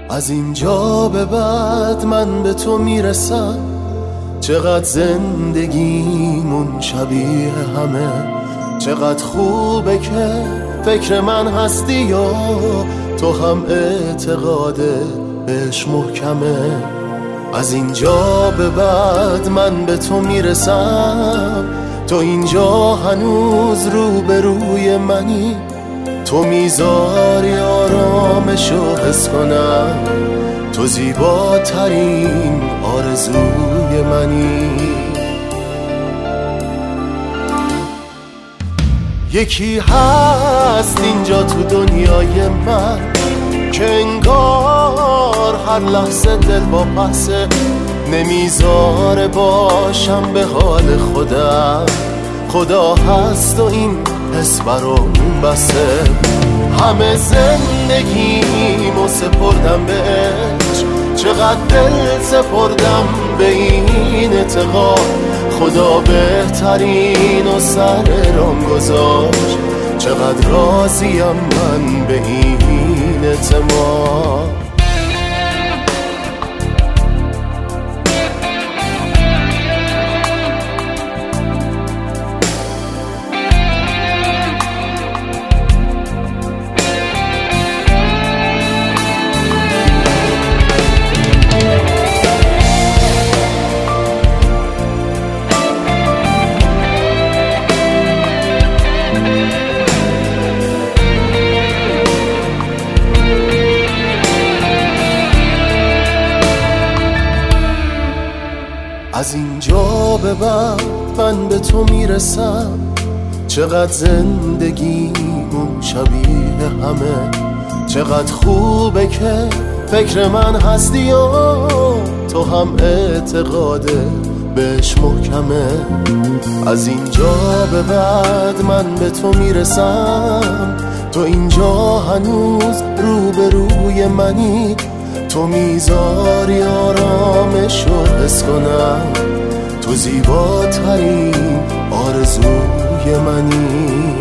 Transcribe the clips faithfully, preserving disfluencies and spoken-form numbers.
از اینجا به بعد من به تو میرسم، چقدر زندگیمون شبیه همه، چقدر خوبه که فکر من هستی یا تو هم اعتقاده بهش محکمه. از اینجا به بعد من به تو میرسم، تو اینجا هنوز روبروی منی، تو میذاری آرامشو حس کنم، تو زیباترین آرزوی منی. یکی هست اینجا تو دنیای من که انگار هر لحظه دل با پسه، نمیذاره باشم به حال خودم، خدا هست و این حس برام بسه. همه زندگیمو سپردم بهش، چقدر دل سپردم به این اعتقاد، خدا بهترین و سر رام گذاشت، چقدر راضیم من به این اعتماد. از اینجا به بعد من به تو میرسم، چقدر زندگیمون شبیه همه، چقدر خوبه که فکر من هستی و تو هم اعتقاده بهش محکمه. از اینجا به بعد من به تو میرسم، تو اینجا هنوز روبروی منی، تو میذاری آرامشو حس کنم، تو زیباترین آرزوی منی.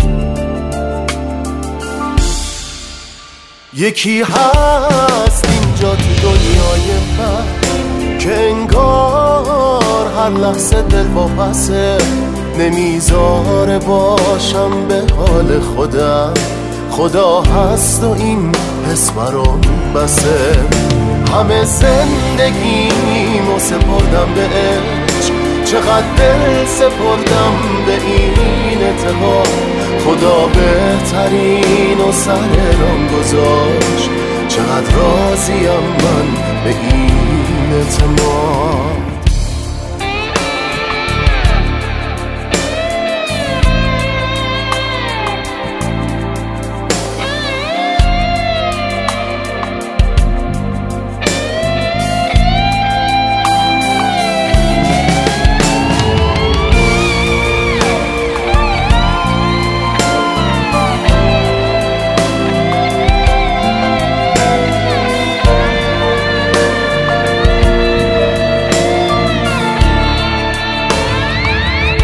یکی هست اینجا تو دنیای من که انگار هر لحظه دل با پسه، نمیذاره باشم به حال خودم، خدا هست و این حس برام بسه. همه زندگیمو سپردم بهش، چقدر دل سپردم به این اعتقاد، خدا بهترین و سر رام گذاشت، چقدر راضیم من به این اعتماد.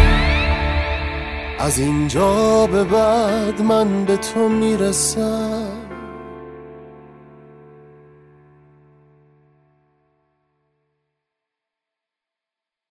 از اینجا به بعد من به تو میرسم،